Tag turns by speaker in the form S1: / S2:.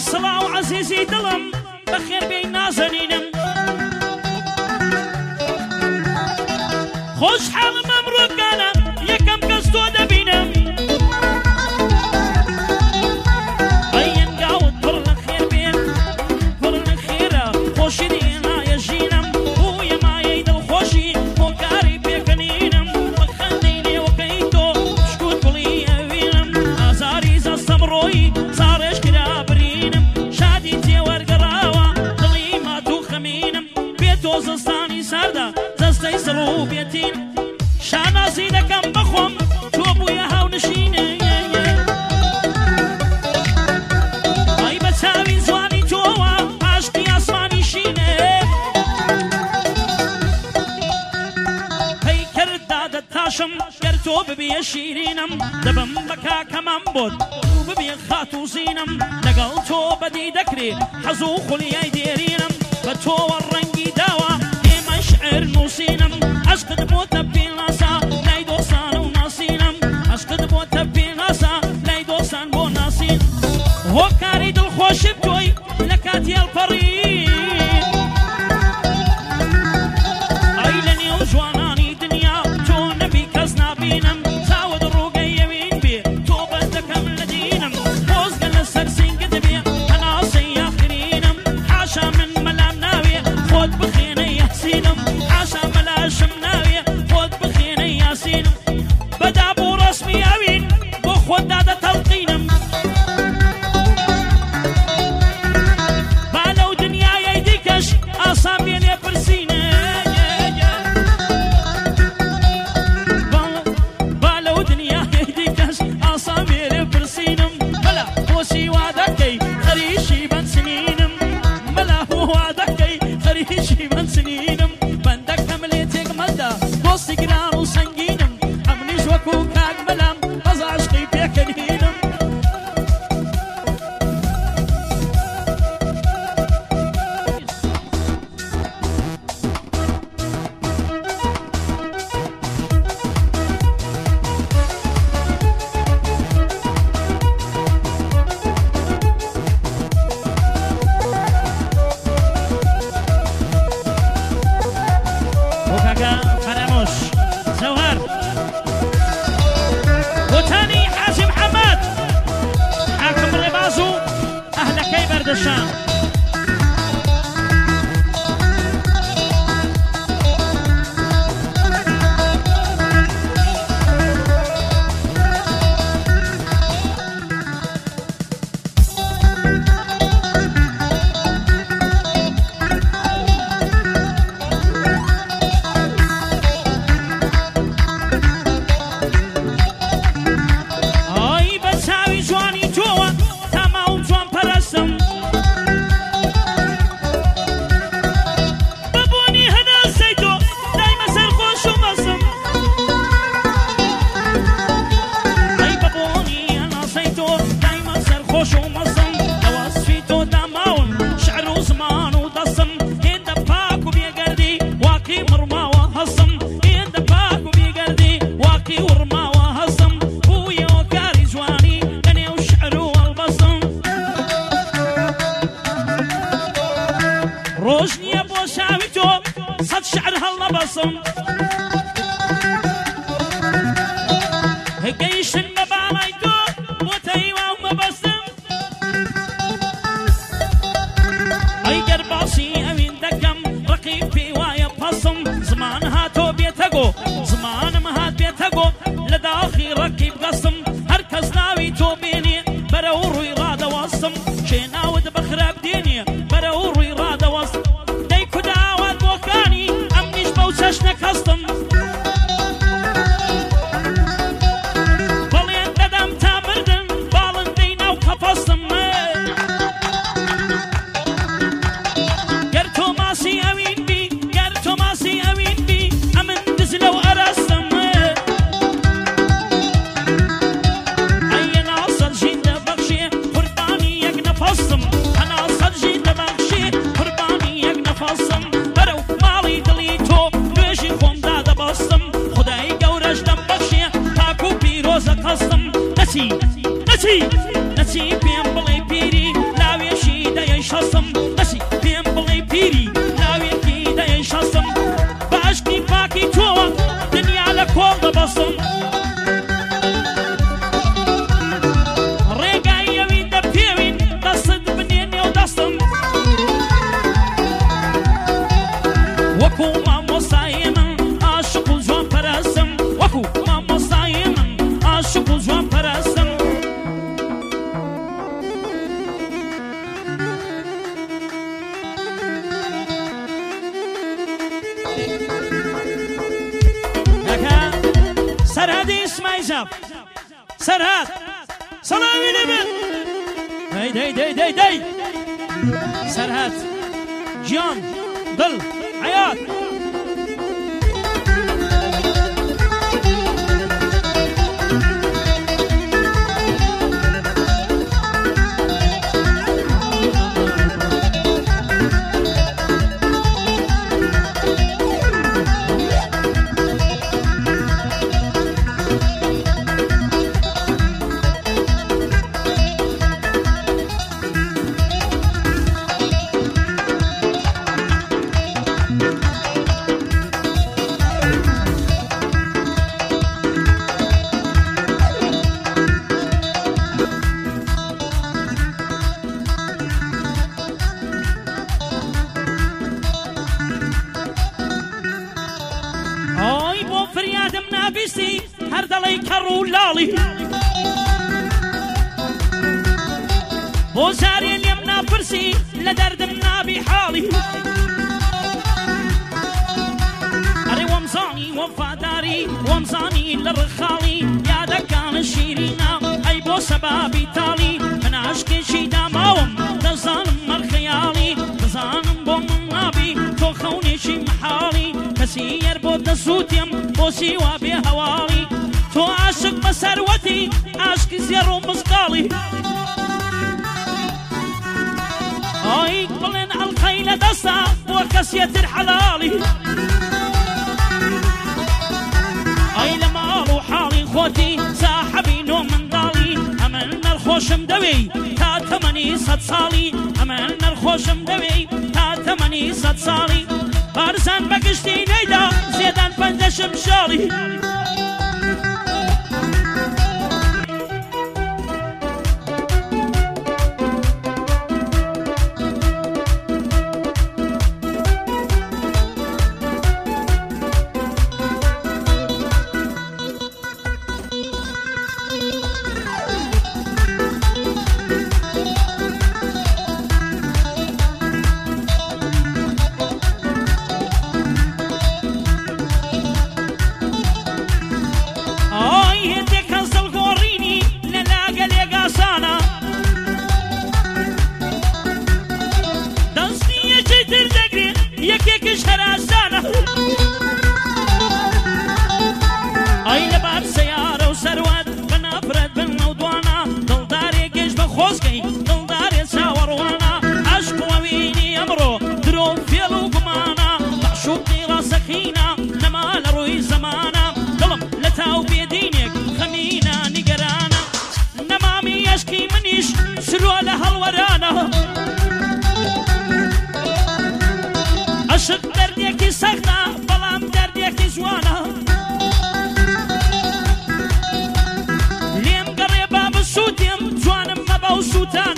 S1: سڵاو عەزیزی دڵم بەخێر بێی نازەنینم خۆشحاڵم ئەمڕۆکانە یەکەم کەس تۆ دەبینم ئەینگاوت پڕ لە خێر بێن پڕ لە خێرە خۆشی دێنایە ژینم بوویە مایەی دڵخۆشی بۆ کاری پێکەنینم بەخەندەی لێوەکەی تۆ شکوت بڵی ئەوینم ئازاری زەستەم ڕۆی ساڕێش کرا برینم شادی تێوەرگەڕاوە دڵی ماتوو خەمینم بێ تۆ زستانی ساردا دەستەی سڕ و بێتین شانازی دەکەم بەخۆم تۆ بوویە هاونشینە ئای بە چاوی جوانی تۆوە عاشقی ئاسمانی شینە پەی کردادە تاشم گەر تۆ ببیە شیرینم دەبم بە کاکەمام بۆت و ببیە خات و زینم لەگەڵ تۆ بەدی دەکرێ حەز و خولیای دێرینم بە تۆوە ڕەنگی داوە ئێمە شعر نووسینم عشقت بۆتە پێناسا لای دۆستان و ناسینم عشقت بۆتە پێناسا لای دۆستان بۆ ناسین هۆکاری دڵخۆشی بتۆی لە کاتی هەڵپەڕین ئەی لە نێو جوانانی دنیا تۆ نەبی کەس نابینم چاوت ڕووگەی ئەوین بێ تۆ بەس دەکەم لە دینم خۆزگە لەسەر سینگت بێ هەناسەی یاخرینم حاشا من مەلام ناوێ خۆت بخێنە یاسینم حاشا مەلاشم ناوێ خۆت بخێنە یاسینم بەدا بۆ ڕەسمی ئەوین بۆ خۆت دادە تەڵقینم با لەو دنیایەی دیکەش ئاسان بێنێ پرسینە با لەو دنیایەی دیکەش ئاسان بێنێ پرسینم بەلا بۆچی وا دەکەی خەریشی بەنسنینم بەلا وا دەکەی خەریشی بەنسنینم بەندەکەم لێ تێکمەدا دۆستی گران و سەنگینم ئەمنیش وەکو کاک مەلام بەز عاشقی پێکەنینم بردشان ئای بە چاوی جوانی تۆوە تاما و جوان پەرستم ڕۆژ نییە بۆ شاوی تۆ سەد شعر هەڵنەبەسم گەیشتن بە باڵای تۆ بۆ تەیواو مەبەستم ئەی گەر باسی ئەوین دەکەم ڕقیب پێی وایە پەسم زمان هاتۆ بێتەگۆ زمانم هات بێتەگۆ لە داخی ڕقیب گەستم هەر کەس ناوی تۆ بێنێ بەرەو ڕووی ڕادەوەستم شێ ناوت بە خراپ دێنێ بەرەو ڕووی ڕادەوەست دەی کوداوات بۆکانی ئەمنیش بەو چەشنە کەستم بەڵێن دەدەم تا مردن باڵندەی ناو قەفەستم گەر تۆ ماسی ئەوین بی گەر تۆ ماسی ئەوین بی ئەمن دز لەو ئەرەستم ئەیە ناسەر ژین دەبەخشێ قوربانی یەک نەفەستم هەناسەر ژین دەبەخشێ قوربانی یەک نەفەستم بەرەو ماڵی دڵی تۆ نوێژی خۆمدا دەبەستم خودای گەورەش دەمبەخشێ پاک و پیرۆزە قەستم نەچی نەچی نەچی پێم بڵێ پیری لاوێشی شەسم بەسی پێم بڵێ پیری ناوێکی دەیە شەسم بە عەشقی پاکی تۆوە دنیا لە کۆڵ دەبەسم ڕێگای ئەوین دەپێوین دەستت بنێنێ و دەستم وەکو مامۆستای من عاشق و جوان پەرەستم وەکو مامۆستای من عاشق و جوان پەرەستم سەرهادی ئیسماعیل زاف سەرهاد سەڵامی لێبێت دەی سەرهاد گیان دڵ حەیات فریادم نابیستی هەر دەڵێی کەڕ و لاڵی بۆ جارێ لێم ناپرسی لە دەردم نابی حاڵی ئەرێ وەمزانی وەفاداری وەمزانی لە ڕخاڵی یادەکانە شیرینە ئەی بۆ سەبابی تاڵی من عاشقێکی داماوم دەزانم مەرخەیاڵی دەزانم بۆ من نابی تۆ خەونێکی محاڵی کەسی یەر بۆ دەسووتیم بۆ سیوا بێ هەواڵی تۆ عاشق بە سەروەتی عاشقی زێڕ و مزگاڵی ئای بڵێن ئەڵقەی لە دەستا بۆ کەسێتر حەلاڵی ئای لە ماڵ و حاڵی خۆتی ساحەبی نۆ منداڵی ئەمن نەرخۆشم دەوێی تا تەمەنی سەد ساڵی ئەمن نەرخۆشم دەوێی تا تەمەنی سەد ساڵی بارزان بەگشتی نەیدا زێدان پەنجەشم شاڵی یەکێکش هەراسانە ئەی لەبار سەیارە و سەروەت بە نافرەت بن و دوانە دڵدارێ گەشت بە خۆزگەی دڵدارێ چاوەڕوانە عەشق وەوینی ئەمڕۆ درۆ و فێڵ و گومانە مەعشوقی ڕاستەقینە نەما لە ڕووی زەمانە دڵم لە تاو بێدینێک خەمینە نیگەرانە نەمامی عەشقی منیش سرۆ لە هەڵوەرانە عەشق دەردێکی سەختە بەڵام دەردێکی جوانە لێم گەڕێ با بسووتێم جوانم مەبە و سووتە